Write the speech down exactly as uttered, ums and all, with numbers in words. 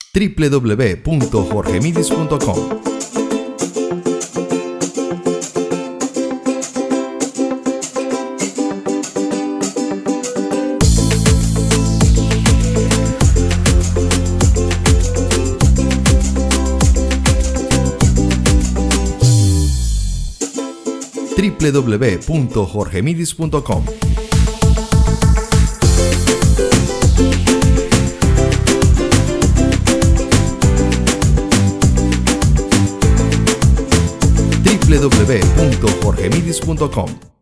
w w w punto jorge midis punto com. w w w punto jorge midis punto com. w w w punto jorge midis punto com.